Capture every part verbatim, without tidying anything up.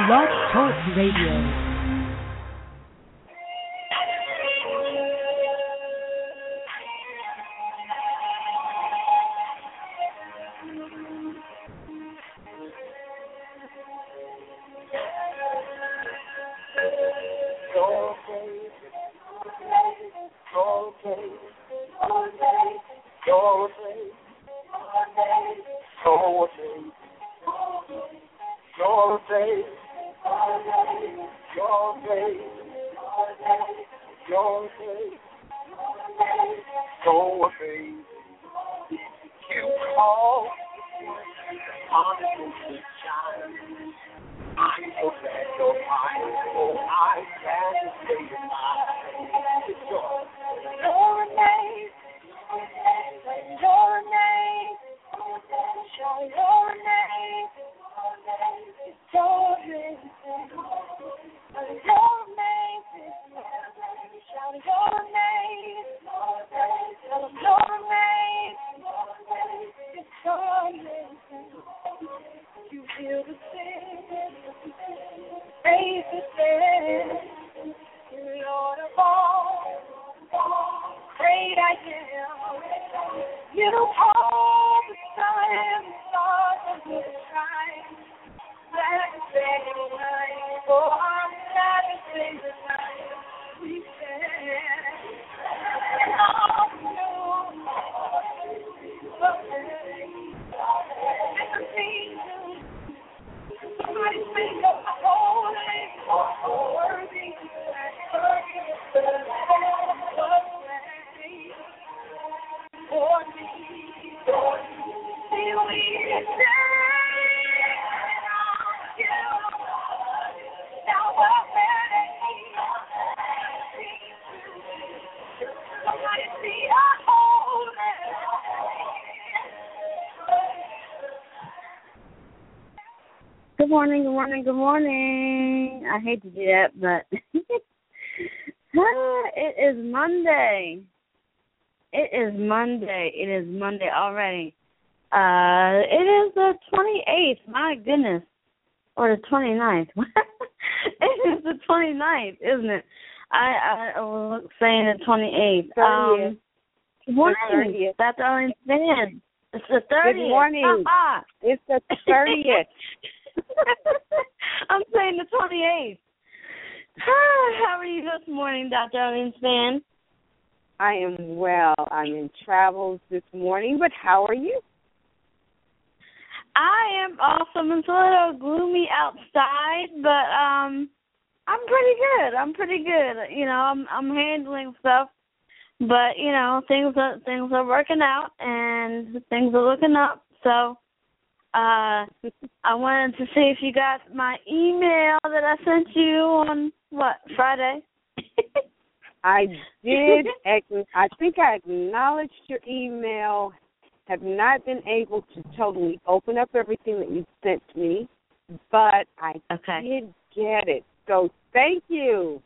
Blog Talk Radio. Good morning, good morning, good morning. I hate to do that, but it is Monday. It is Monday. It is Monday already. Uh, it is the twenty-eighth. My goodness. Or the twenty-ninth. It is the twenty-ninth, isn't it? I, I was saying the twenty-eighth. Um, good morning. That's all I'm saying. It's the thirtieth. Good morning. Ah, it's the thirtieth. I'm saying the twenty-eighth. How are you this morning, Doctor Owenspan? I am well. I'm in travels this morning, but how are you? I am awesome. It's a little gloomy outside, but um, I'm pretty good. I'm pretty good. You know, I'm I'm handling stuff, but you know, things are things are working out and things are looking up. So. Uh, I wanted to see if you got my email that I sent you on, what, Friday? I did. I think I acknowledged your email. Have not been able to totally open up everything that you sent me, but I okay. did get it. So thank you.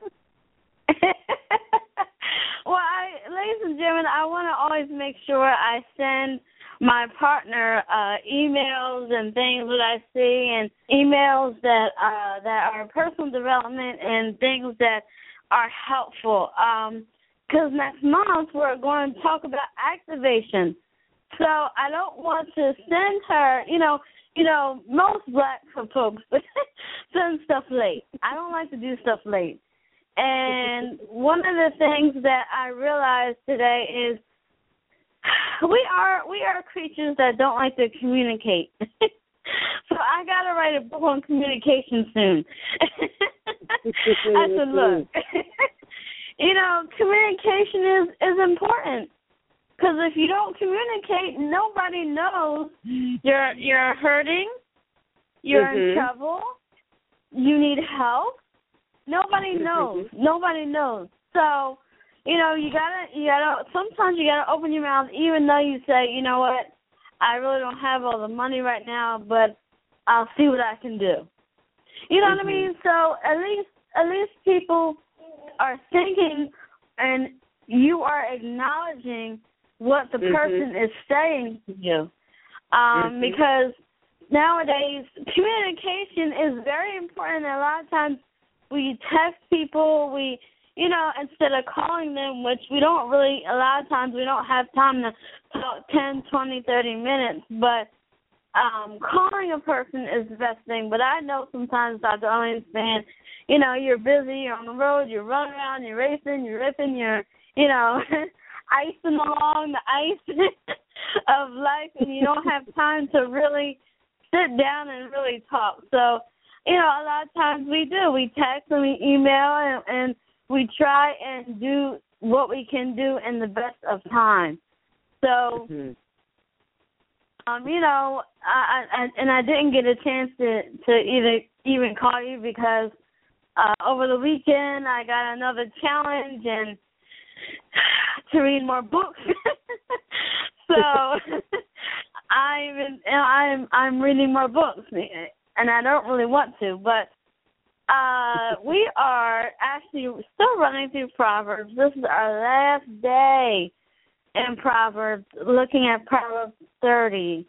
Well, I, ladies and gentlemen, I want to always make sure I send my partner uh, emails and things that I see, and emails that uh, that are personal development and things that are helpful. Because um, next month we're going to talk about activation. So I don't want to send her, you know, you know, most black folks send stuff late. I don't like to do stuff late. And one of the things that I realized today is we are we are creatures that don't like to communicate. So I got to write a book on communication soon. I said, look, you know, communication is, is important. Because if you don't communicate, nobody knows you're you're hurting, you're mm-hmm. in trouble, you need help. Nobody knows. Nobody knows. So, you know, you gotta, you gotta. Sometimes you gotta open your mouth, even though you say, you know what, I really don't have all the money right now, but I'll see what I can do. You know mm-hmm. what I mean? So at least, at least people are thinking, and you are acknowledging what the mm-hmm. person is saying to you, um, mm-hmm. because nowadays communication is very important. A lot of times we text people, we, you know, instead of calling them, which we don't really, a lot of times we don't have time to talk ten, twenty, thirty minutes, but um, calling a person is the best thing. But I know sometimes, Doctor Owens, man, you know, you're busy, you're on the road, you're running around, you're racing, you're ripping, you're, you know, icing along the ice of life, and you don't have time to really sit down and really talk. So, you know, a lot of times we do. We text and we email, and, and we try and do what we can do in the best of time. So, mm-hmm. um, you know, I, I, and I didn't get a chance to, to either even call you because uh, over the weekend I got another challenge and to read more books. So I'm I'm I'm reading more books, and I don't really want to, but uh, we are actually still running through Proverbs. This is our last day in Proverbs, looking at Proverbs thirty,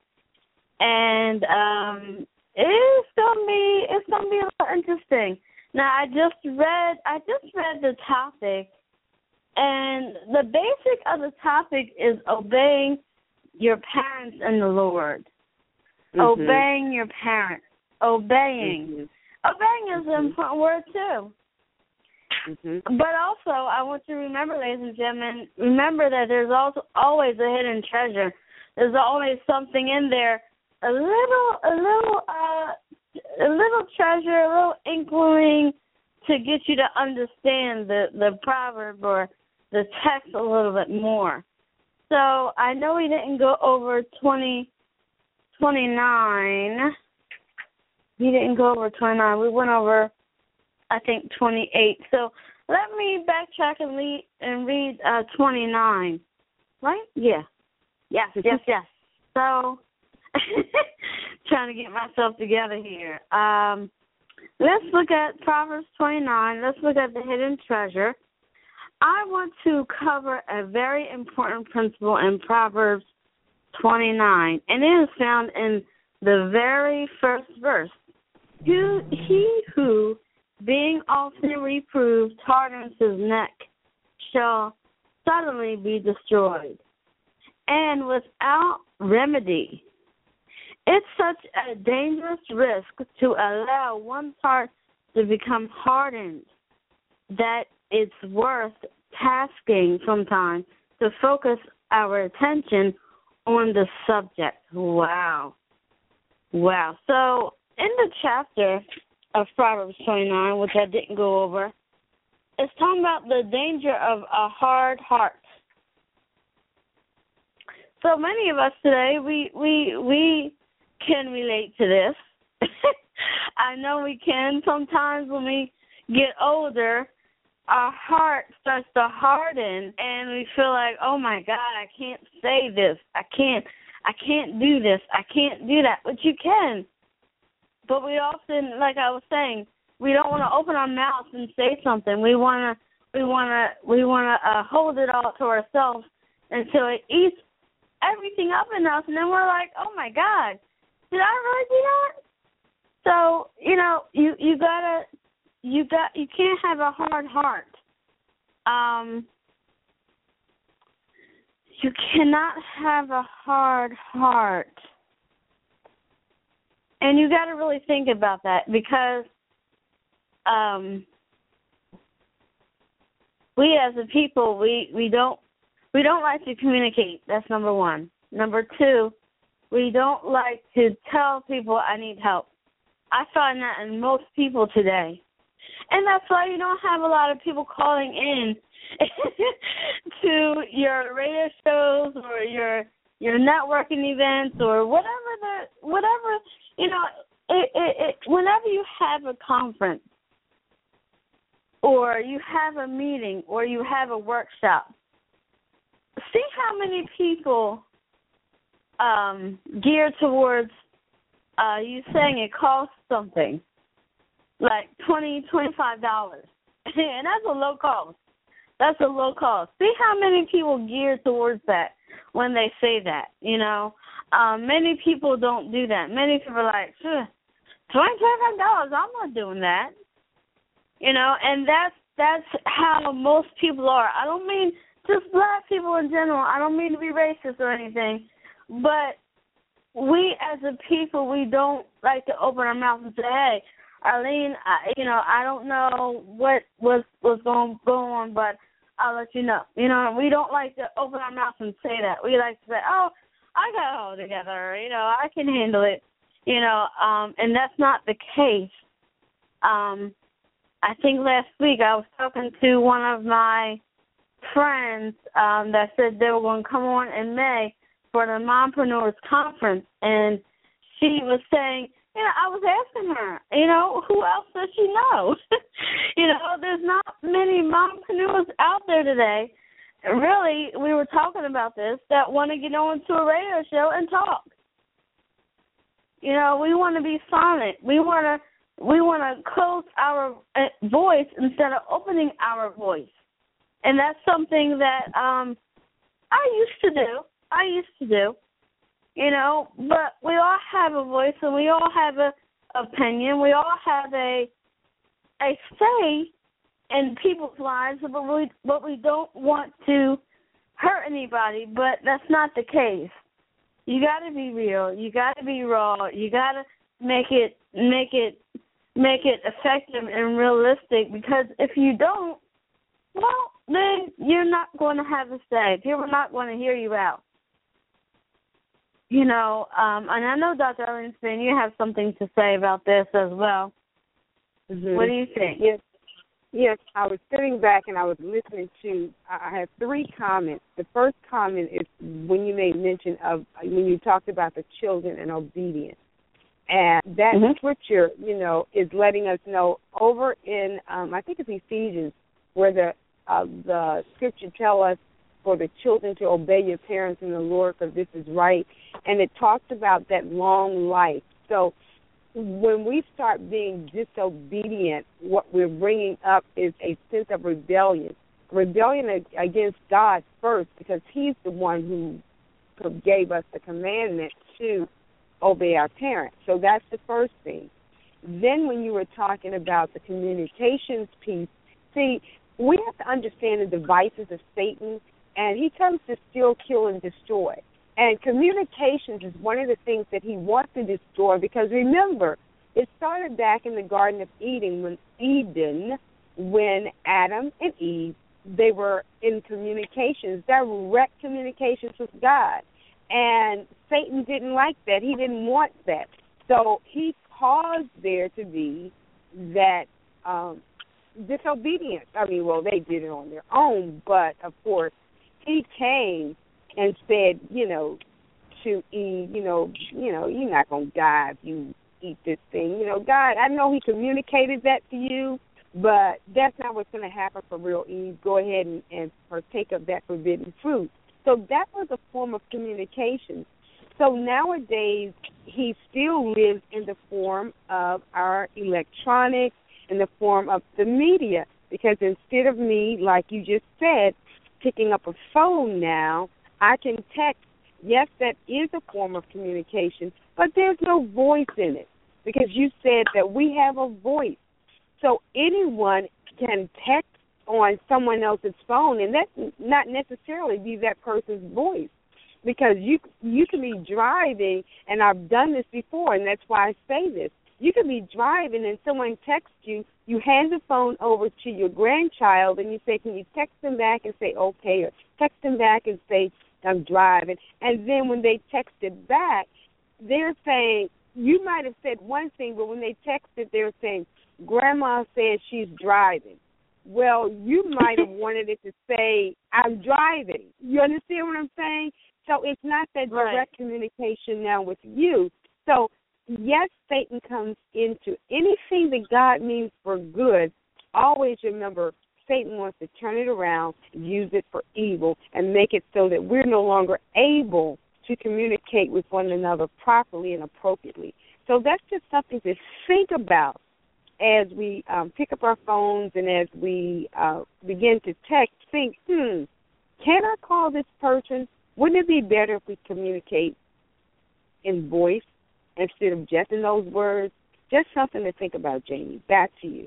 and um, it's gonna be it's gonna be a little interesting. Now, I just read I just read the topic, and the basic of the topic is obeying your parents in the Lord. Mm-hmm. Obeying your parents. Obeying. Mm-hmm. Obeying is an important word, too. Mm-hmm. But also, I want you to remember, ladies and gentlemen, remember that there's also always a hidden treasure. There's always something in there, a little, a little, uh, a little treasure, a little inkling to get you to understand the, the proverb or the text a little bit more. So I know we didn't go over twenty, twenty-nine. We didn't go over twenty-nine. We went over, I think, twenty-eight. So let me backtrack and read, and read uh, twenty-nine. Right? Yeah. Yes, yes, yes. So trying to get myself together here. Um, let's look at Proverbs twenty-nine. Let's look at the hidden treasure. I want to cover a very important principle in Proverbs twenty-nine, and it is found in the very first verse. He, he who, being often reproved, hardens his neck, shall suddenly be destroyed, and without remedy. It's such a dangerous risk to allow one's heart to become hardened that it's worth tasking sometimes to focus our attention on the subject. Wow. Wow. So in the chapter of Proverbs twenty-nine, which I didn't go over, it's talking about the danger of a hard heart. So many of us today, we we we can relate to this. I know we can. Sometimes when we get older, our heart starts to harden, and we feel like, oh my God, I can't say this. I can't. I can't do this. I can't do that. But you can. But we often, like I was saying, we don't want to open our mouths and say something. We want to. We want to. We want to uh, hold it all to ourselves until it eats everything up in us, and then we're like, oh my God, did I really do that? So you know, you you gotta. You got. You can't have a hard heart. Um, you cannot have a hard heart, and you got to really think about that because um, we as a people, we, we don't we don't like to communicate. That's number one. Number two, we don't like to tell people I need help. I find that in most people today. And that's why you don't have a lot of people calling in to your radio shows or your your networking events or whatever the whatever you know. It, it, it, whenever you have a conference or you have a meeting or you have a workshop, see how many people um, gear towards uh, you saying it costs something. Like twenty dollars, twenty-five dollars. And that's a low cost. That's a low cost. See how many people gear towards that when they say that, you know. um, many people don't do that. Many people are like, sure, twenty-five dollars, I'm not doing that. You know, and that's that's how most people are. I don't mean just black people in general. I don't mean to be racist or anything, but we as a people, we don't like to open our mouth and say, hey, Arlene, I, you know, I don't know what was was going going on, but I'll let you know. You know, we don't like to open our mouth and say that. We like to say, oh, I got it all together. You know, I can handle it. You know, um, and that's not the case. Um, I think last week I was talking to one of my friends um, that said they were going to come on in May for the Mompreneurs Conference, and she was saying, you know, I was asking her, you know, who else does she know? you know, there's not many mompreneurs out there today. Really, we were talking about this, that want to get on to a radio show and talk. You know, we want to be silent. We want to we want to close our voice instead of opening our voice. And that's something that um, I used to do. I used to do. You know, but we all have a voice and we all have a opinion. We all have a a say in people's lives, but we but we don't want to hurt anybody. But that's not the case. You got to be real. You got to be raw. You got to make it make it make it effective and realistic. Because if you don't, well, then you're not going to have a say. People are not going to hear you out. You know, um, and I know, Doctor Arlene Spin, you have something to say about this as well. Mm-hmm. What do you think? Yes, yes. I was sitting back and I was listening to. I have three comments. The first comment is when you made mention of when you talked about the children and obedience, and that mm-hmm. scripture, you know, is letting us know over in um, I think it's Ephesians, where the uh, the scripture tell us for the children to obey your parents in the Lord, because this is right. And it talks about that long life. So when we start being disobedient, what we're bringing up is a sense of rebellion. Rebellion against God first, because he's the one who gave us the commandment to obey our parents. So that's the first thing. Then when you were talking about the communications piece, see, we have to understand the devices of Satan. And he comes to steal, kill, and destroy. And communications is one of the things that he wants to destroy, because remember, it started back in the Garden of Eden when Eden, when Adam and Eve, they were in communications, direct communications with God. And Satan didn't like that. He didn't want that. So he caused there to be that um, disobedience. I mean, well, they did it on their own, but, of course, he came and said, you know, to Eve, you know, you know, you're not going to die if you eat this thing. You know, God, I know he communicated that to you, but that's not what's going to happen for real, Eve. Go ahead and, and partake of that forbidden fruit. So that was a form of communication. So nowadays, he still lives in the form of our electronics, in the form of the media, because instead of me, like you just said, picking up a phone now, I can text. Yes, that is a form of communication, but there's no voice in it, because you said that we have a voice. So anyone can text on someone else's phone, and that not necessarily be that person's voice, because you you can be driving, and I've done this before, and that's why I say this. You can be driving and someone texts you, you hand the phone over to your grandchild and you say, can you text them back and say, okay, or text them back and say, I'm driving. And then when they text it back, they're saying, you might have said one thing, but when they text it, they're saying, Grandma says she's driving. Well, you might have wanted it to say, I'm driving. You understand what I'm saying? So it's not that direct right. communication now with you. So yes, Satan comes into anything that God means for good. Always remember, Satan wants to turn it around, use it for evil, and make it so that we're no longer able to communicate with one another properly and appropriately. So that's just something to think about as we um, pick up our phones and as we uh, begin to text. Think, hmm, can I call this person? Wouldn't it be better if we communicate in voice instead of just in those words. Just something to think about, Jamie. Back to you.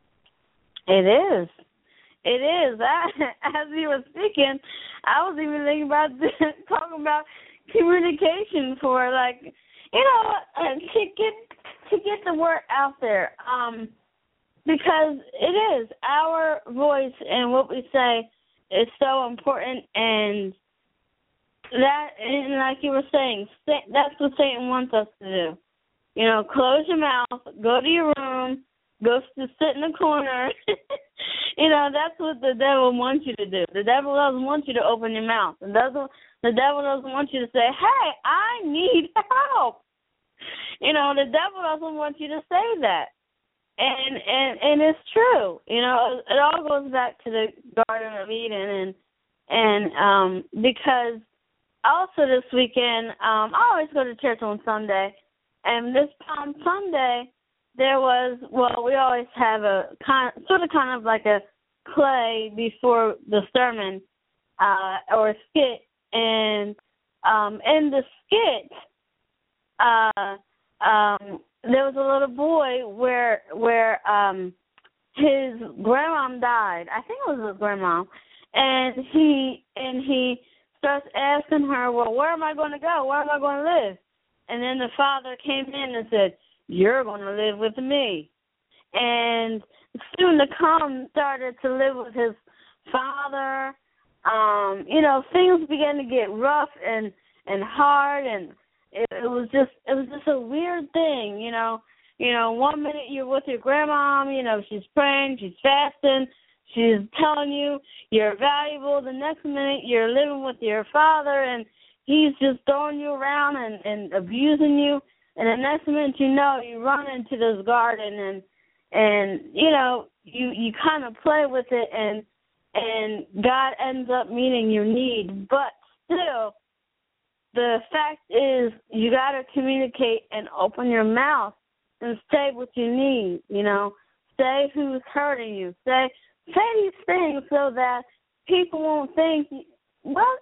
It is. It is. I, as you were speaking, I was even thinking about talking about communication for, like, you know, uh, to get to get the word out there. Um, because it is our voice and what we say is so important, and that, and like you were saying, that's what Satan wants us to do. You know, close your mouth, go to your room, go to sit in the corner. You know, that's what the devil wants you to do. The devil doesn't want you to open your mouth. The devil, the devil doesn't want you to say, hey, I need help. You know, the devil doesn't want you to say that. And and and it's true. You know, it all goes back to the Garden of Eden, and and um, because also this weekend, um, I always go to church on Sunday, and this Palm Sunday there was, well, we always have a kind, sort of kind of like a play before the sermon uh, or a skit, and um, in the skit, uh, um. there was a little boy where where um his grandmom died. I think it was his grandmom, and he and he starts asking her, well, where am I going to go? Where am I going to live? And then the father came in and said, you're going to live with me. And soon to come started to live with his father. Um, you know, things began to get rough and and hard, and It, it was just it was just a weird thing, you know. You know, one minute you're with your grandmom, you know, she's praying, she's fasting, she's telling you you're valuable. The next minute you're living with your father, and he's just throwing you around and, and abusing you. And the next minute you know, you run into this garden, and and you know, you you kind of play with it, and and God ends up meeting your need, but still. The fact is, you got to communicate and open your mouth and say what you need, you know. Say who's hurting you. Say say these things so that people won't think, well,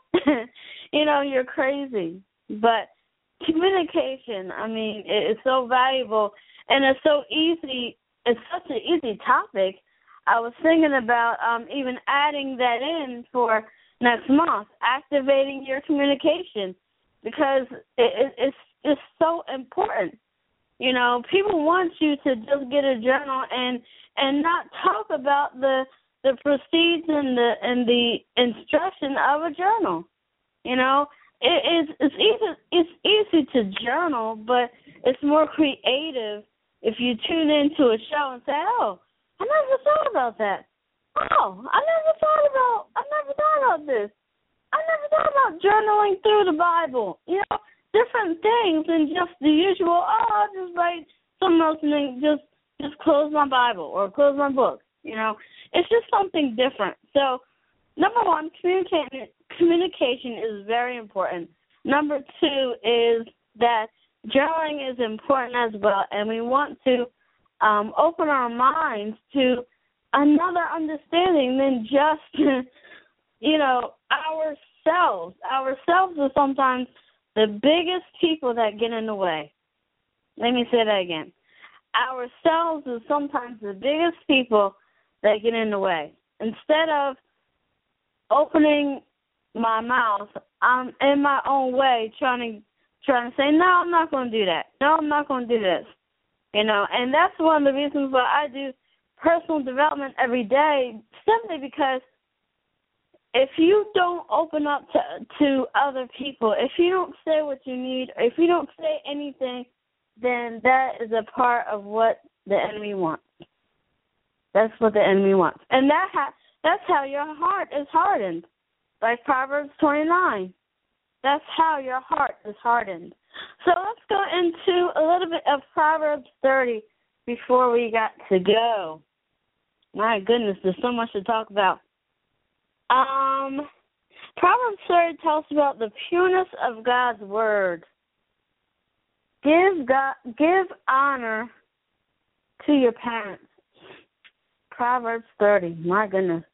you know, you're crazy. But communication, I mean, it's so valuable, and it's so easy. It's such an easy topic. I was thinking about um, even adding that in for next month, activating your communication. Because it, it, it's it's so important. You know, people want you to just get a journal and and not talk about the the proceeds and the and the instruction of a journal. You know, it, it's it's easy it's easy to journal, but it's more creative if you tune into a show and say, "Oh, I never thought about that. Oh, I never thought about I never thought about this. I never thought about journaling through the Bible." You know, different things than just the usual, oh, I'll just write something else and then just, just close my Bible or close my book. You know, it's just something different. So, number one, communication, communication is very important. Number two is that journaling is important as well, and we want to um, open our minds to another understanding than just you know, ourselves. Ourselves are sometimes the biggest people that get in the way. Let me say that again. Ourselves is sometimes the biggest people that get in the way. Instead of opening my mouth, I'm in my own way trying to trying to say, no, I'm not going to do that. No, I'm not going to do this. You know, and that's one of the reasons why I do personal development every day, simply because if you don't open up to to other people, if you don't say what you need, if you don't say anything, then that is a part of what the enemy wants. That's what the enemy wants. And that ha- that's how your heart is hardened, like Proverbs twenty-nine. That's how your heart is hardened. So let's go into a little bit of Proverbs thirty before we got to go. My goodness, there's so much to talk about. Um, Proverbs thirty tells about the pureness of God's word. Give God, give honor to your parents. Proverbs thirty. My goodness,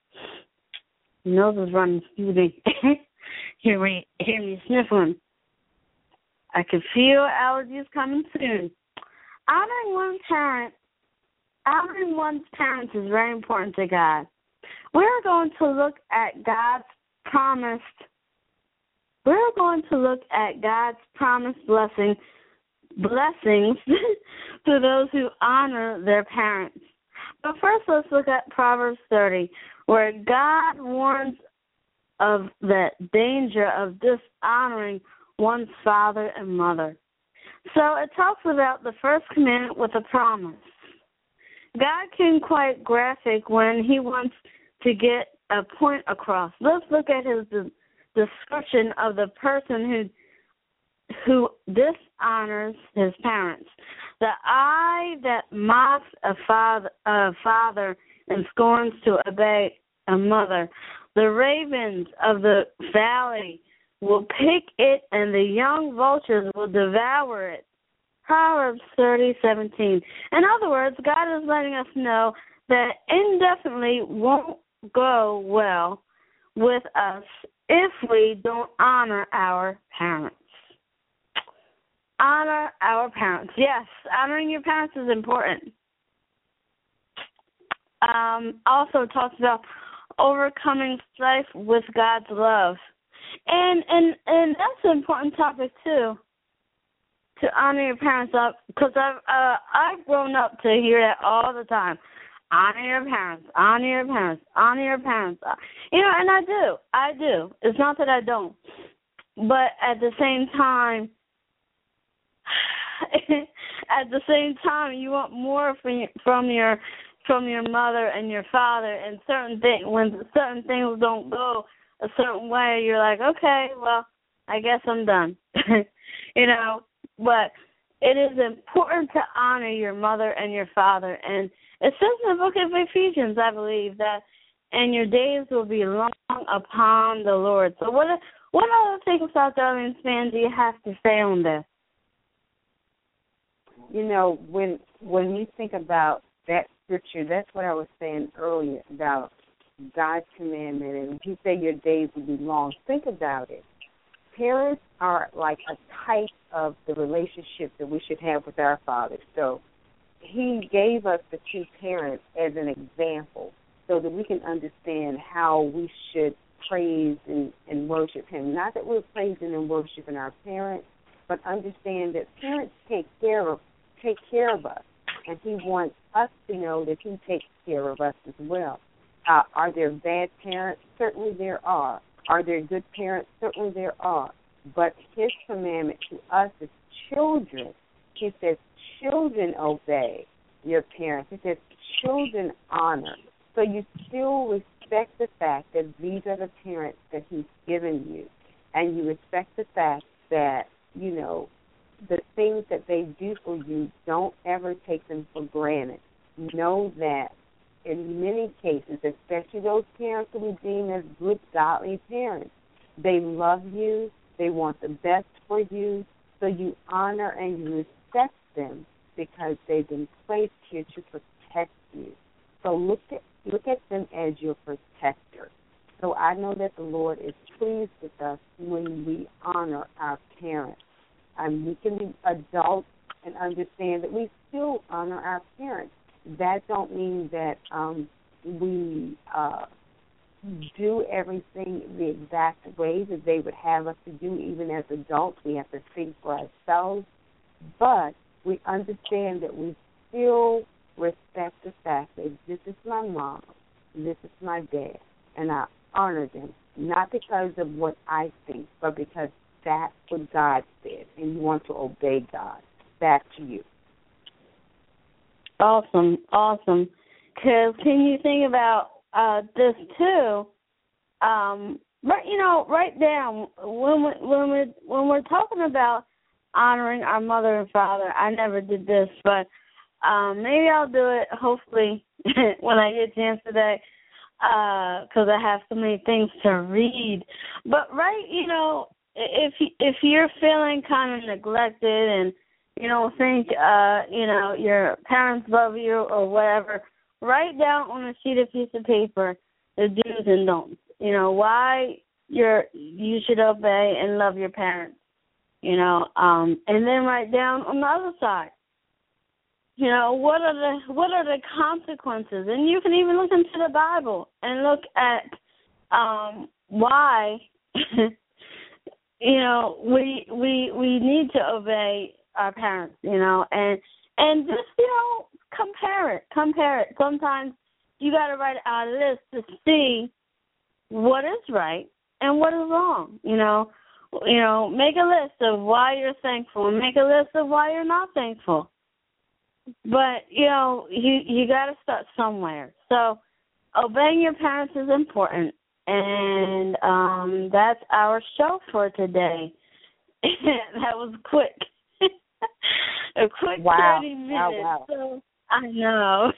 your nose is running, excuse me. hear me, hear me sniffling. I can feel allergies coming soon. Honoring one's parent, honoring one's parents is very important to God. We're going to look at God's promised. We're going to look at God's promised blessing, blessings to those who honor their parents. But first, let's look at Proverbs thirty, where God warns of the danger of dishonoring one's father and mother. So it talks about the first commandment with a promise. God can be quite graphic when he wants to get a point across. Let's look at his description of the person who who dishonors his parents. The eye that mocks a father, a father and scorns to obey a mother. The ravens of the valley will pick it, and the young vultures will devour it. Proverbs thirty seventeen. In other words, God is letting us know that indefinitely won't go well with us if we don't honor our parents. Honor our parents. Yes, honoring your parents is important. Um, also talks about overcoming strife with God's love. And and and that's an important topic too. To honor your parents up, because I've uh, I've grown up to hear that all the time. Honor your parents, honor your parents, honor your parents. You know, and I do, I do. It's not that I don't, but at the same time, at the same time, you want more from your, from your from your mother and your father, and certain things when certain things don't go a certain way, you're like, okay, well, I guess I'm done. You know. But it is important to honor your mother and your father. And it says in the book of Ephesians, I believe, that and your days will be long upon the Lord. So what what other things, South Orleans fan, do you have to say on this? You know, when when you think about that scripture, that's what I was saying earlier about God's commandment. And he said your days will be long. Think about it. Parents are like a type of the relationship that we should have with our Father. So he gave us the two parents as an example so that we can understand how we should praise and, and worship him. Not that we're praising and worshiping our parents, but understand that parents take care of take care of us, and he wants us to know that he takes care of us as well. Uh, are there bad parents? Certainly there are. Are there good parents? Certainly there are. But his commandment to us as children, he says, children obey your parents. He says, children honor. So you still respect the fact that these are the parents that he's given you. And you respect the fact that, you know, the things that they do for you, don't ever take them for granted. Know that in many cases, especially those parents who we deem as good, godly parents, they love you, they want the best for you, so you honor and you respect them because they've been placed here to protect you. So look at look at them as your protector. So I know that the Lord is pleased with us when we honor our parents. And we can be adults and understand that we still honor our parents. That don't mean that um, we uh, do everything the exact way that they would have us to do. Even as adults, we have to think for ourselves. But we understand that we still respect the fact that this is my mom, this is my dad, and I honor them, not because of what I think, but because that's what God said, and you want to obey God. Back to you. Awesome, awesome. Because can you think about uh, this too? Um, right, you know, right down when we when we when we're talking about honoring our mother and father. I never did this, but um, maybe I'll do it. Hopefully, when I get a chance today, because uh, I have so many things to read. But right, you know, if if you're feeling kind of neglected and you don't think, uh, you know, your parents love you or whatever, write down on a sheet of piece of paper the do's and don'ts. You know, why you're, you should obey and love your parents. you know, um, and then write down on the other side, you know, what are the what are the consequences? And you can even look into the Bible and look at um, why, you know, we we we need to obey our parents, you know, and and just, you know, compare it, compare it. Sometimes you got to write out a list to see what is right and what is wrong, you know. You know, make a list of why you're thankful and make a list of why you're not thankful. But, you know, you, you got to start somewhere. So obeying your parents is important, and um, that's our show for today. That was quick. A quick wow. thirty minutes. Wow, wow. So, I know.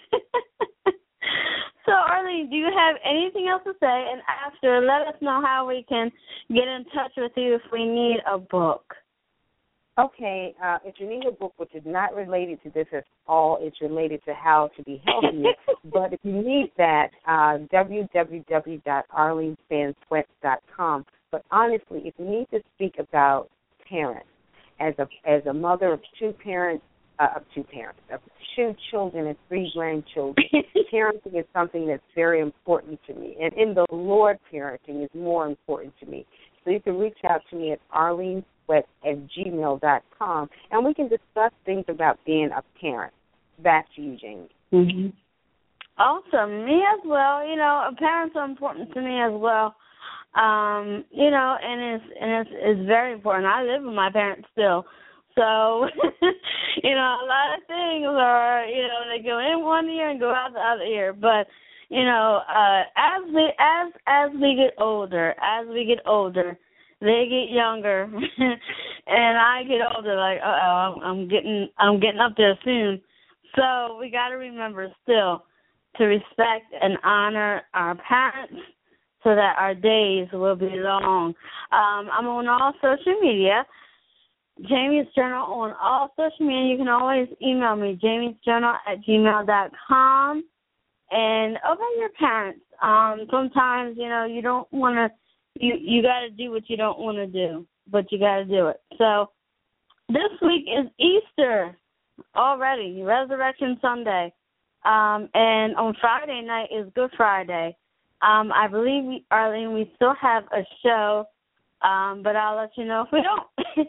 So, Arlene, do you have anything else to say? And after, let us know how we can get in touch with you if we need a book. Okay, uh, if you need a book which is not related to this at all, it's related to how to be healthy. But if you need that, uh, w w w dot arlene span sweat dot com. But honestly, if you need to speak about parents, as a as a mother of two parents, uh, of two parents, of two children and three grandchildren, parenting is something that's very important to me. And in the Lord, parenting is more important to me. So you can reach out to me at arlene at gmail dot com, and we can discuss things about being a parent. Back to you, Jamie. Mm-hmm. Awesome. Me as well. You know, parents are important to me as well. Um, you know, and it's and it's, it's very important. I live with my parents still, so you know, a lot of things are, you know, they go in one ear and go out the other ear. But you know, uh, as we as as we get older, as we get older. They get younger, and I get older. Like, uh oh, I'm getting, I'm getting up there soon. So we got to remember still to respect and honor our parents, so that our days will be long. Um, I'm on all social media, Jamie's Journal on all social media. You can always email me, Jamie's Journal at gmail dot com, and obey your parents. Um, sometimes, you know, you don't want to. You you got to do what you don't want to do, but you got to do it. So this week is Easter already, Resurrection Sunday, um, and on Friday night is Good Friday. Um, I believe, we, Arlene, we still have a show, um, but I'll let you know if we don't.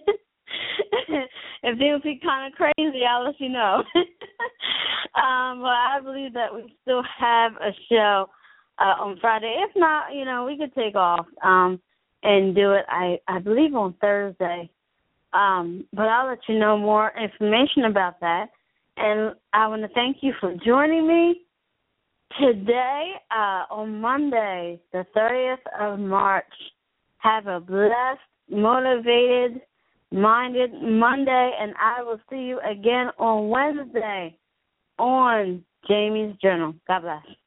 If things be kind of crazy, I'll let you know. um, but I believe that we still have a show Uh, on Friday. If not, you know, we could take off um, and do it, I, I believe, on Thursday. Um, but I'll let you know more information about that. And I want to thank you for joining me today uh, on Monday, the thirtieth of March. Have a blessed, motivated, minded Monday, and I will see you again on Wednesday on Jamie's Journal. God bless.